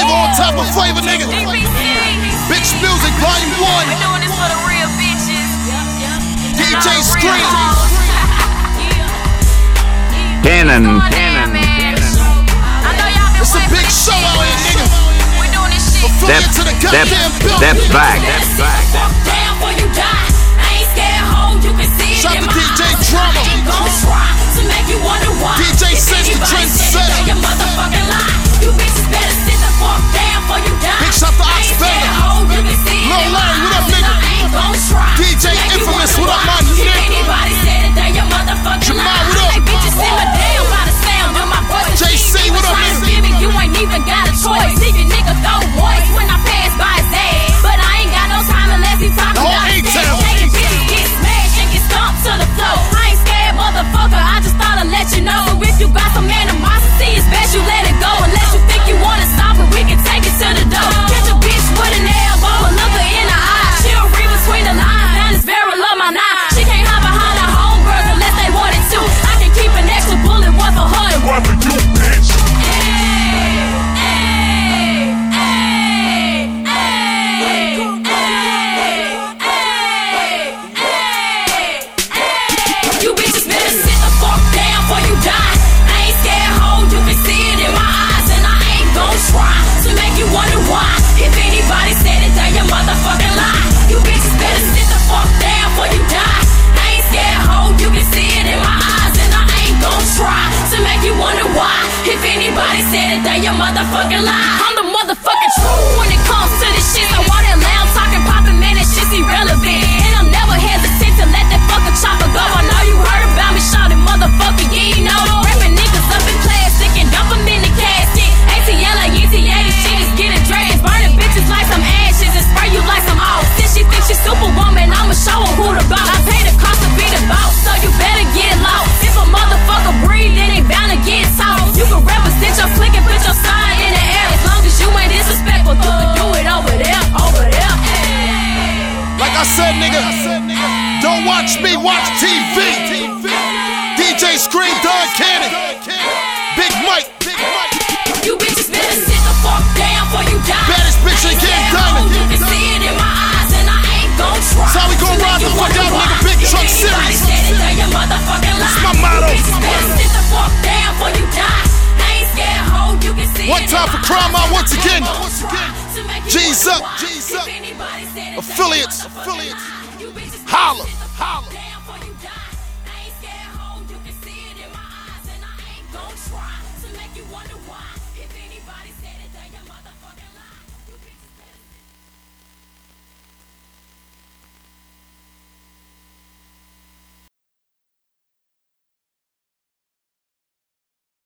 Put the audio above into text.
nigga, on top of flavor, nigga. Bitch Music, Volume 1. We doing this for the real bitches. DJ Scream. Cannon. It's a big show out here, nigga. We doing this shit. Step to the goddamn building. Step back. Shout to DJ Drama. DJ Sense, the trendsetter. Big shout to Ox Banger. Lil Larry, what up, nigga? DJ Infamous, what up, my nigga? Jamal, what up? JC, what up, nigga? You ain't even got a choice. Leave your nigga throw voice when I pass by his ass. But I ain't got no time unless he talking about his ass. Taking bitches get smashed and get stomped to the floor. I ain't scared, motherfucker. I just thought I'd let you know. If you got some animosity, it's best you let it go. Unless you think you wanna stop it, we can take it to the door. Catch a bitch with an elbow and look her in the eye. She'll read between the lines. Down this barrel of my knife. She can't hide behind her homegirls unless they wanted to. I can keep an extra bullet, one for her and one for you, bitch. You bitches better sit the fuck down before you die. I ain't scared, ho, you can see it in my eyes. And I ain't gon' try to make you wonder why. If anybody said it, then you motherfucking lie. You bitches better sit the fuck down before you die. I ain't scared, ho, you can see it in my eyes. And I ain't gon' try to make you wonder why. If anybody said it, then you motherfucking lie. I'm the motherfucking truth when it comes to this shit. So all that loud talking, popping, man, that shit's irrelevant. And I'm never hesitant to let that fucking chopper go. I know you heard about me, shouting motherfucker, yeah, you know. Wrapping niggas up in plastic and dump them in the casket. ATL like ETA, this shit is getting dragged. Burning bitches like some ashes and spray you like some off. Since she thinks she's superwoman, I'ma show her who the boss. I pay the cost to be the boss, so you better get lost. If a motherfucker breathe, then they bound to get tossed. You can represent your flick and put your sign in the air. As long as you ain't disrespectful, you can do it over there, over there. Like I said, nigga, don't watch me, watch TV. DJ Scream, Don Cannon, Big Mike. You bitches better sit the fuck down before you die. Baddest bitch in Game Diamond. You can see it in my eyes and I ain't gon' try. That's how we gon' ride the fuck out, nigga. Big Truck Series. That's my motto. Sit the fuck down before you die. I ain't scared, ho, you can see it. One time for Crime Out once again. G's up. Affiliates. Holla. You can see it in my eyes, and I ain't gon' try to make you wonder why. If anybody